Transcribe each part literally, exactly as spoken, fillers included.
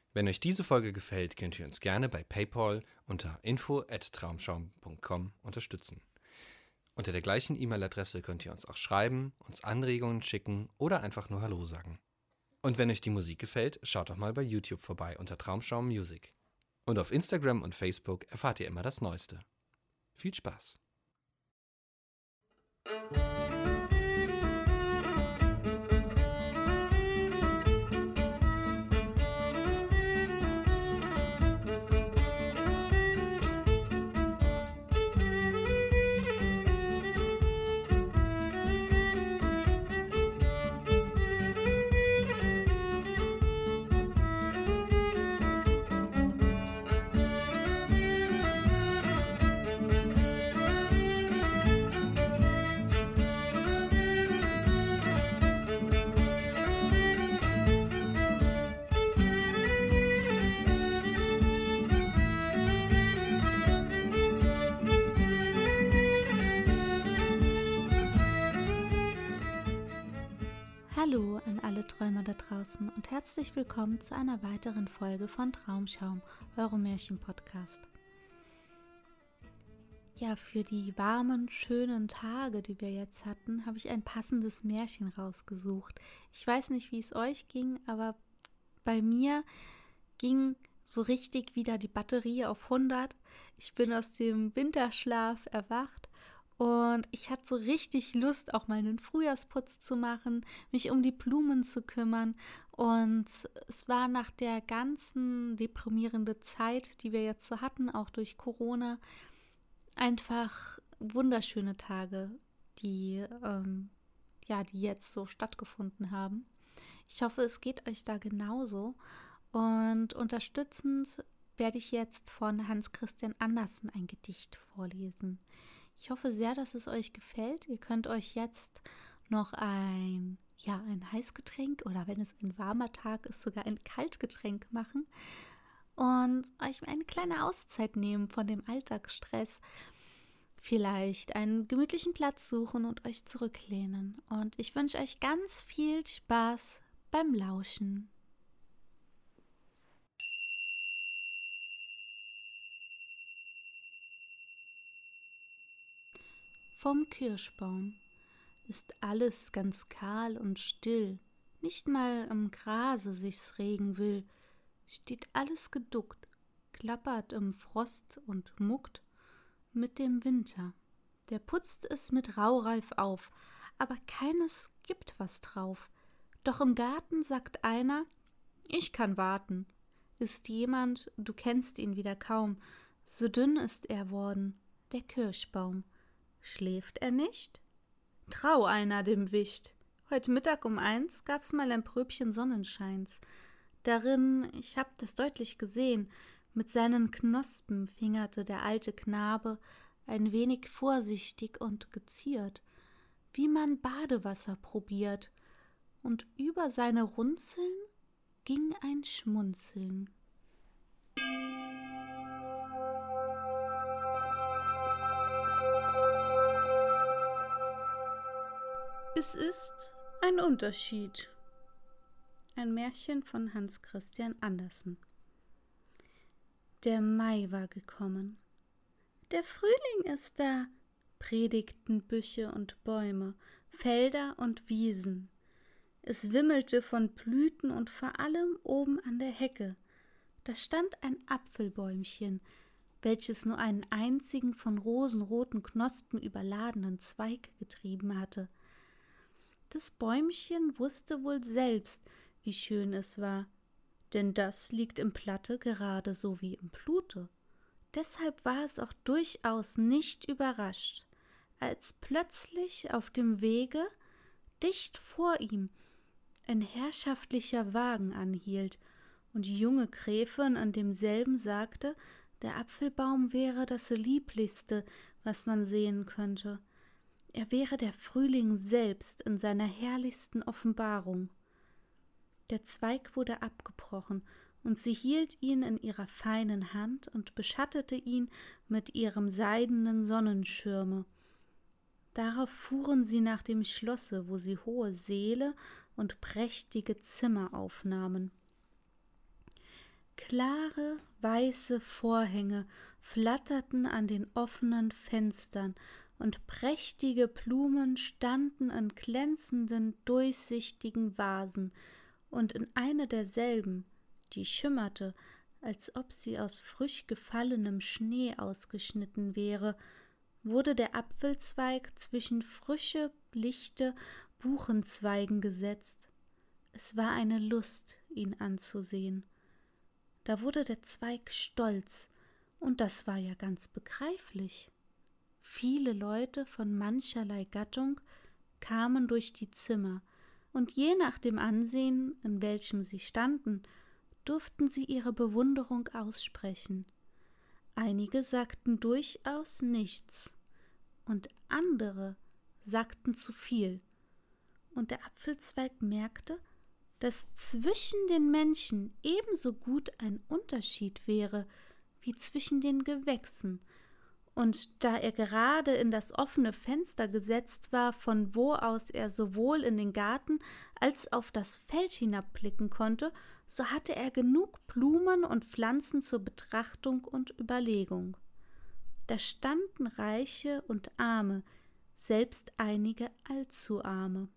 Wenn euch diese Folge gefällt, könnt ihr uns gerne bei PayPal unter info at traumschaum punkt com unterstützen. Unter der gleichen E-Mail-Adresse könnt ihr uns auch schreiben, uns Anregungen schicken oder einfach nur Hallo sagen. Und wenn euch die Musik gefällt, schaut doch mal bei YouTube vorbei unter Traumschaum Music. Und auf Instagram und Facebook erfahrt ihr immer das Neueste. Viel Spaß! Hallo an alle Träumer da draußen und herzlich willkommen zu einer weiteren Folge von Traumschaum, eurem Märchen-Podcast. Ja, für die warmen, schönen Tage, die wir jetzt hatten, habe ich ein passendes Märchen rausgesucht. Ich weiß nicht, wie es euch ging, aber bei mir ging so richtig wieder die Batterie auf hundert. Ich bin aus dem Winterschlaf erwacht. Und ich hatte so richtig Lust, auch mal einen Frühjahrsputz zu machen, mich um die Blumen zu kümmern. Und es war nach der ganzen deprimierenden Zeit, die wir jetzt so hatten, auch durch Corona, einfach wunderschöne Tage, die, ähm, ja, die jetzt so stattgefunden haben. Ich hoffe, es geht euch da genauso. Und unterstützend werde ich jetzt von Hans Christian Andersen ein Gedicht vorlesen. Ich hoffe sehr, dass es euch gefällt. Ihr könnt euch jetzt noch ein, ja, ein Heißgetränk oder wenn es ein warmer Tag ist, sogar ein Kaltgetränk machen und euch eine kleine Auszeit nehmen von dem Alltagsstress. Vielleicht einen gemütlichen Platz suchen und euch zurücklehnen. Und ich wünsche euch ganz viel Spaß beim Lauschen. Vom Kirschbaum ist alles ganz kahl und still, nicht mal im Grase sich's regen will, steht alles geduckt, klappert im Frost und muckt mit dem Winter. Der putzt es mit Raureif auf, aber keines gibt was drauf. Doch im Garten sagt einer, ich kann warten. Ist jemand, du kennst ihn wieder kaum, so dünn ist er worden, der Kirschbaum. Schläft er nicht? Trau einer dem Wicht. Heut Mittag um eins gab's mal ein Pröbchen Sonnenscheins. Darin, ich hab das deutlich gesehen, mit seinen Knospen fingerte der alte Knabe ein wenig vorsichtig und geziert, wie man Badewasser probiert, und über seine Runzeln ging ein Schmunzeln. Es ist ein Unterschied. Ein Märchen von Hans Christian Andersen. Der Mai war gekommen. Der Frühling ist da, predigten Büsche und Bäume, Felder und Wiesen. Es wimmelte von Blüten und vor allem oben an der Hecke. Da stand ein Apfelbäumchen, welches nur einen einzigen von rosenroten Knospen überladenen Zweig getrieben hatte. Das Bäumchen wusste wohl selbst, wie schön es war, denn das liegt im Blatte gerade so wie im Blute. Deshalb war es auch durchaus nicht überrascht, als plötzlich auf dem Wege, dicht vor ihm, ein herrschaftlicher Wagen anhielt und die junge Gräfin an demselben sagte, der Apfelbaum wäre das Lieblichste, was man sehen könnte. Er wäre der Frühling selbst in seiner herrlichsten Offenbarung. Der Zweig wurde abgebrochen, und sie hielt ihn in ihrer feinen Hand und beschattete ihn mit ihrem seidenen Sonnenschirme. Darauf fuhren sie nach dem Schlosse, wo sie hohe Säle und prächtige Zimmer aufnahmen. Klare, weiße Vorhänge flatterten an den offenen Fenstern, und prächtige Blumen standen in glänzenden, durchsichtigen Vasen, und in eine derselben, die schimmerte, als ob sie aus frisch gefallenem Schnee ausgeschnitten wäre, wurde der Apfelzweig zwischen frische, lichte Buchenzweigen gesetzt. Es war eine Lust, ihn anzusehen. Da wurde der Zweig stolz, und das war ja ganz begreiflich. Viele Leute von mancherlei Gattung kamen durch die Zimmer, und je nach dem Ansehen, in welchem sie standen, durften sie ihre Bewunderung aussprechen. Einige sagten durchaus nichts, und andere sagten zu viel, und der Apfelzweig merkte, dass zwischen den Menschen ebenso gut ein Unterschied wäre wie zwischen den Gewächsen, und da er gerade in das offene Fenster gesetzt war, von wo aus er sowohl in den Garten als auf das Feld hinabblicken konnte, so hatte er genug Blumen und Pflanzen zur Betrachtung und Überlegung. Da standen Reiche und Arme, selbst einige allzu arme.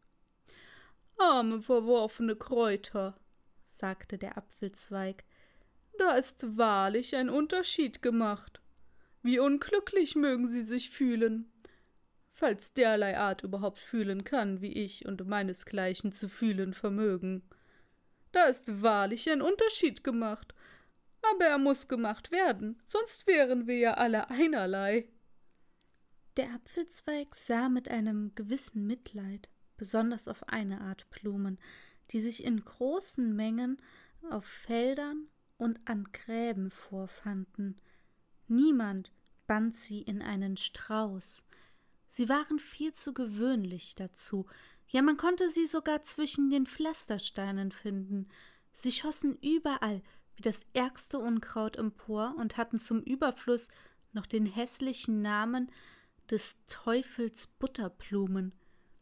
»Arme, verworfene Kräuter«, sagte der Apfelzweig, »da ist wahrlich ein Unterschied gemacht. Wie unglücklich mögen Sie sich fühlen, falls derlei Art überhaupt fühlen kann, wie ich und meinesgleichen zu fühlen vermögen. Da ist wahrlich ein Unterschied gemacht, aber er muß gemacht werden, sonst wären wir ja alle einerlei.« Der Apfelzweig sah mit einem gewissen Mitleid besonders auf eine Art Blumen, die sich in großen Mengen auf Feldern und an Gräben vorfanden. Niemand band sie in einen Strauß. Sie waren viel zu gewöhnlich dazu. Ja, man konnte sie sogar zwischen den Pflastersteinen finden. Sie schossen überall wie das ärgste Unkraut empor und hatten zum Überfluss noch den hässlichen Namen des Teufels Butterblumen.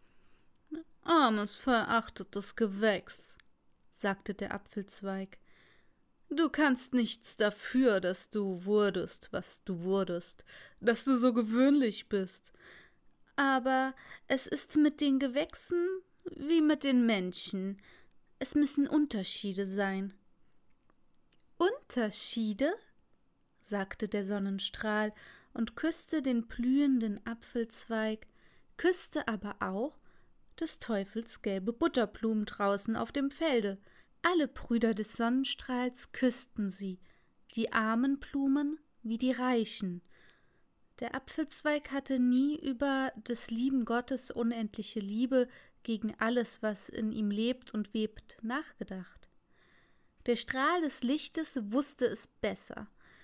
»Armes, verachtetes Gewächs«, sagte der Apfelzweig, »du kannst nichts dafür, dass du wurdest, was du wurdest, dass du so gewöhnlich bist. Aber es ist mit den Gewächsen wie mit den Menschen. Es müssen Unterschiede sein.« »Unterschiede?«, sagte der Sonnenstrahl und küsste den blühenden Apfelzweig, küsste aber auch des Teufels gelbe Butterblumen draußen auf dem Felde. Alle Brüder des Sonnenstrahls küssten sie, die armen Blumen wie die reichen. Der Apfelzweig hatte nie über des lieben Gottes unendliche Liebe gegen alles, was in ihm lebt und webt, nachgedacht. Der Strahl des Lichtes wusste es besser.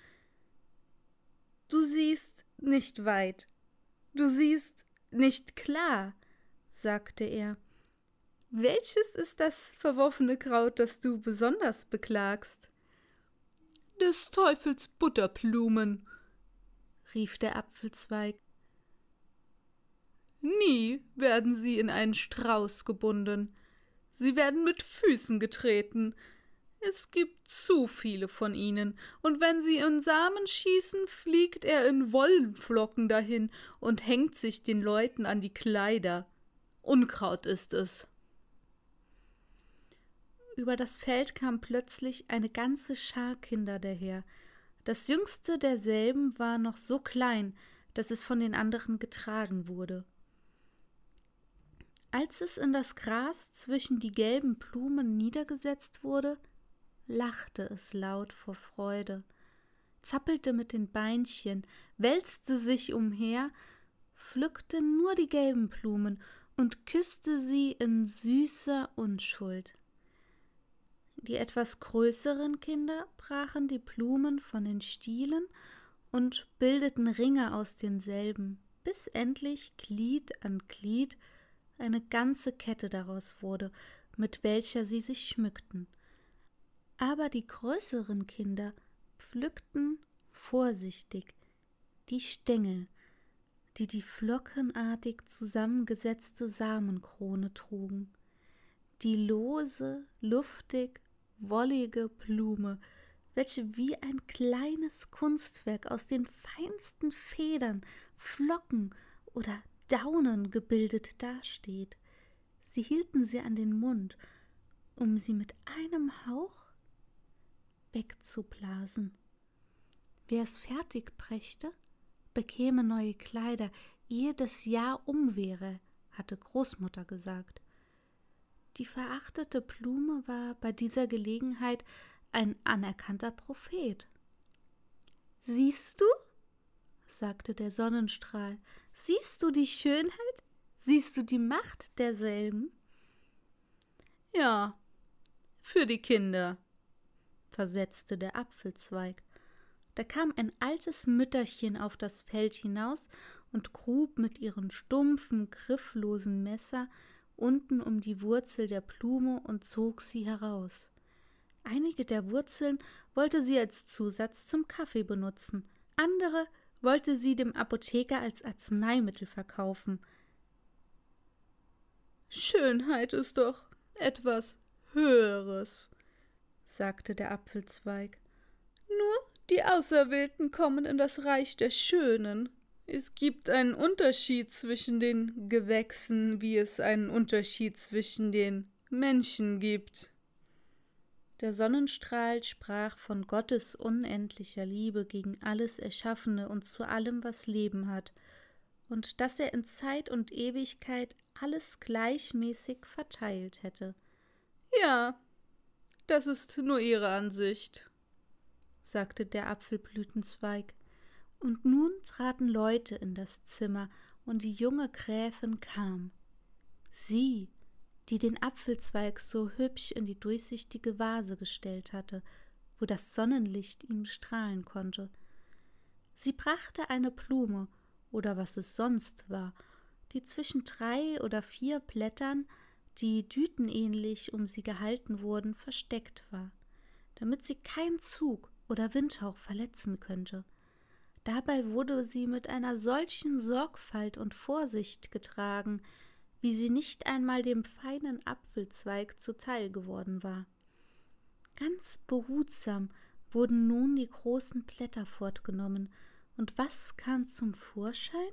»Du siehst nicht weit, du siehst nicht klar«, sagte er. »Welches ist das verworfene Kraut, das du besonders beklagst?« »Des Teufels Butterblumen«, rief der Apfelzweig. »Nie werden sie in einen Strauß gebunden. Sie werden mit Füßen getreten. Es gibt zu viele von ihnen, und wenn sie in Samen schießen, fliegt er in Wollenflocken dahin und hängt sich den Leuten an die Kleider. Unkraut ist es.« Über das Feld kam plötzlich eine ganze Schar Kinder daher. Das jüngste derselben war noch so klein, dass es von den anderen getragen wurde. Als es in das Gras zwischen die gelben Blumen niedergesetzt wurde, lachte es laut vor Freude, zappelte mit den Beinchen, wälzte sich umher, pflückte nur die gelben Blumen und küsste sie in süßer Unschuld. Die etwas größeren Kinder brachen die Blumen von den Stielen und bildeten Ringe aus denselben, bis endlich Glied an Glied eine ganze Kette daraus wurde, mit welcher sie sich schmückten. Aber die größeren Kinder pflückten vorsichtig die Stängel, die die flockenartig zusammengesetzte Samenkrone trugen. Die lose, luftig, wollige Blume welche wie ein kleines Kunstwerk aus den feinsten Federn, Flocken oder Daunen gebildet dasteht. Sie hielten sie an den Mund, um sie mit einem Hauch wegzublasen. Wer es fertig brächte, bekäme neue Kleider, ehe das Jahr um wäre, hatte Großmutter gesagt. Die verachtete Blume war bei dieser Gelegenheit ein anerkannter Prophet. »Siehst du?« sagte der Sonnenstrahl. »Siehst du die Schönheit? Siehst du die Macht derselben?« »Ja, für die Kinder«, versetzte der Apfelzweig. Da kam ein altes Mütterchen auf das Feld hinaus und grub mit ihrem stumpfen, grifflosen Messer unten um die Wurzel der Blume und zog sie heraus. Einige der Wurzeln wollte sie als Zusatz zum Kaffee benutzen, andere wollte sie dem Apotheker als Arzneimittel verkaufen. »Schönheit ist doch etwas Höheres«, sagte der Apfelzweig. »Nur die Auserwählten kommen in das Reich der Schönen. Es gibt einen Unterschied zwischen den Gewächsen, wie es einen Unterschied zwischen den Menschen gibt.« Der Sonnenstrahl sprach von Gottes unendlicher Liebe gegen alles Erschaffene und zu allem, was Leben hat, und dass er in Zeit und Ewigkeit alles gleichmäßig verteilt hätte. »Ja, das ist nur Ihre Ansicht«, sagte der Apfelblütenzweig. Und nun traten Leute in das Zimmer, und die junge Gräfin kam. Sie, die den Apfelzweig so hübsch in die durchsichtige Vase gestellt hatte, wo das Sonnenlicht ihm strahlen konnte. Sie brachte eine Blume, oder was es sonst war, die zwischen drei oder vier Blättern, die dütenähnlich um sie gehalten wurden, versteckt war, damit sie kein Zug oder Windhauch verletzen könnte. Dabei wurde sie mit einer solchen Sorgfalt und Vorsicht getragen, wie sie nicht einmal dem feinen Apfelzweig zuteil geworden war. Ganz behutsam wurden nun die großen Blätter fortgenommen, und was kam zum Vorschein?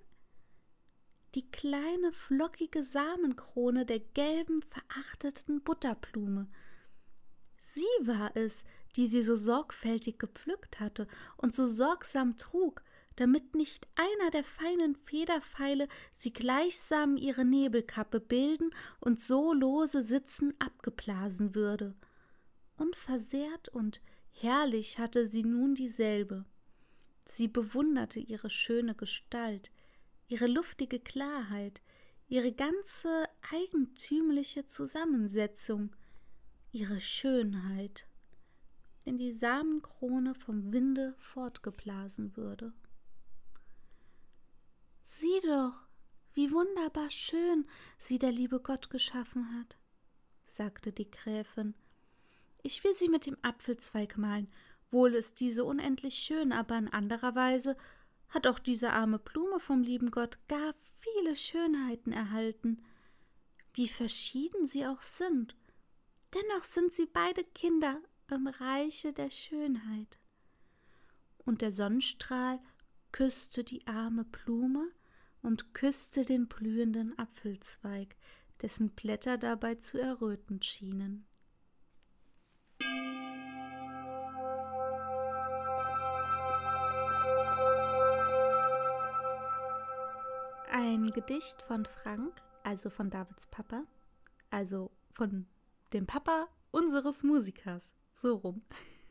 Die kleine, flockige Samenkrone der gelben, verachteten Butterblume. Sie war es, die sie so sorgfältig gepflückt hatte und so sorgsam trug, damit nicht einer der feinen Federpfeile sie gleichsam ihre Nebelkappe bilden und so lose sitzen abgeblasen würde. Unversehrt und herrlich hatte sie nun dieselbe. Sie bewunderte ihre schöne Gestalt, ihre luftige Klarheit, ihre ganze eigentümliche Zusammensetzung, ihre Schönheit, wenn die Samenkrone vom Winde fortgeblasen würde. »Sieh doch, wie wunderbar schön sie der liebe Gott geschaffen hat«, sagte die Gräfin. »Ich will sie mit dem Apfelzweig malen. Wohl ist diese unendlich schön, aber in anderer Weise hat auch diese arme Blume vom lieben Gott gar viele Schönheiten erhalten. Wie verschieden sie auch sind, dennoch sind sie beide Kinder im Reiche der Schönheit.« Und der Sonnenstrahl küsste die arme Blume und küsste den blühenden Apfelzweig, dessen Blätter dabei zu erröten schienen. Ein Gedicht von Frank, also von Davids Papa, also von dem Papa unseres Musikers, so rum.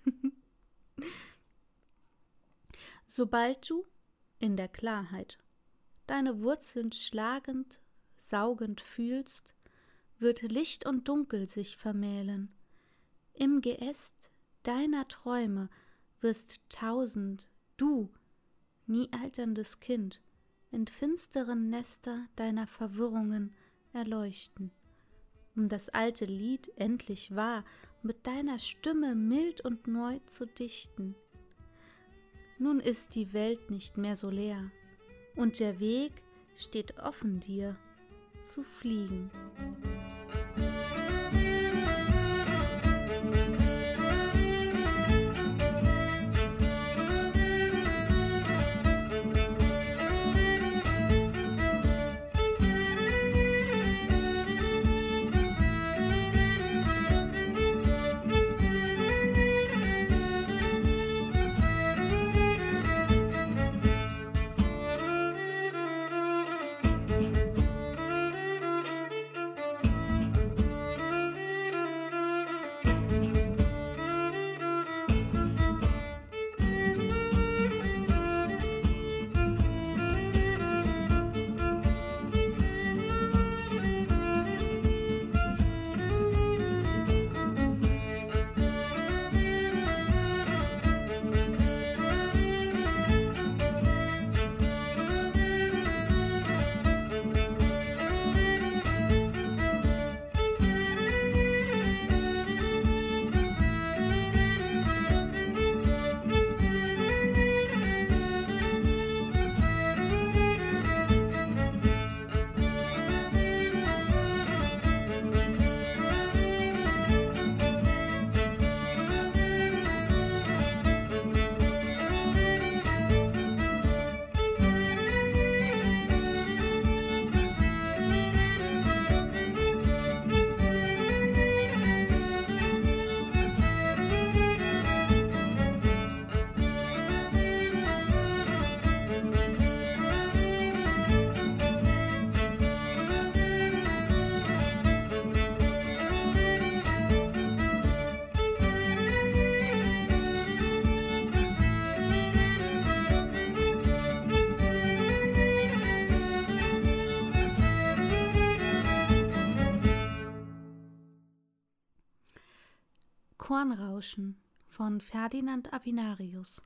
Sobald du in der Klarheit deine Wurzeln schlagend, saugend fühlst, wird Licht und Dunkel sich vermählen. Im Geäst deiner Träume wirst tausend, du, nie alterndes Kind, in finsteren Nester deiner Verwirrungen erleuchten, um das alte Lied endlich wahr mit deiner Stimme mild und neu zu dichten. Nun ist die Welt nicht mehr so leer, und der Weg steht offen dir, zu fliegen. Kornrauschen von Ferdinand Avenarius.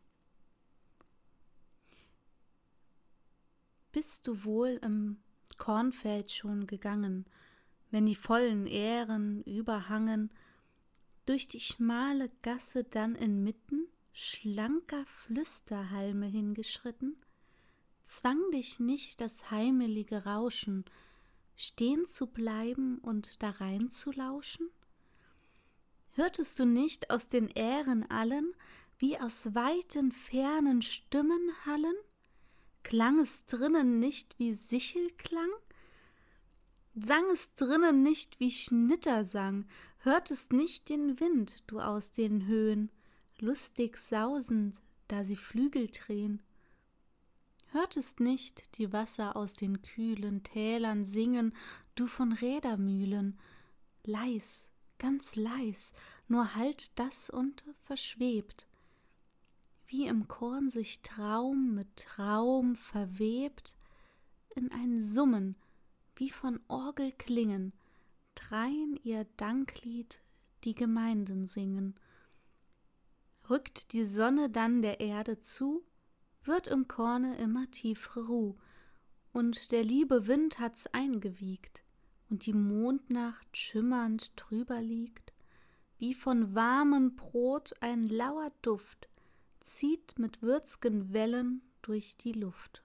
Bist du wohl im Kornfeld schon gegangen, wenn die vollen Ähren überhangen, durch die schmale Gasse dann inmitten schlanker Flüsterhalme hingeschritten? Zwang dich nicht das heimelige Rauschen, stehen zu bleiben und darein zu lauschen? Hörtest du nicht aus den Ähren allen, wie aus weiten, fernen Stimmen hallen? Klang es drinnen nicht wie Sichelklang? Sang es drinnen nicht wie Schnittersang? Hörtest nicht den Wind, du aus den Höhen, lustig sausend, da sie Flügel drehen? Hörtest nicht die Wasser aus den kühlen Tälern singen, du von Rädermühlen? Leis, ganz leis, nur hallt das und verschwebt, wie im Korn sich Traum mit Traum verwebt, in ein Summen, wie von Orgelklingen, drein ihr Danklied die Gemeinden singen. Rückt die Sonne dann der Erde zu, wird im Korne immer tiefere Ruh, und der liebe Wind hat's eingewiegt, und die Mondnacht schimmernd drüber liegt, wie von warmem Brot ein lauer Duft, zieht mit würz'gen Wellen durch die Luft.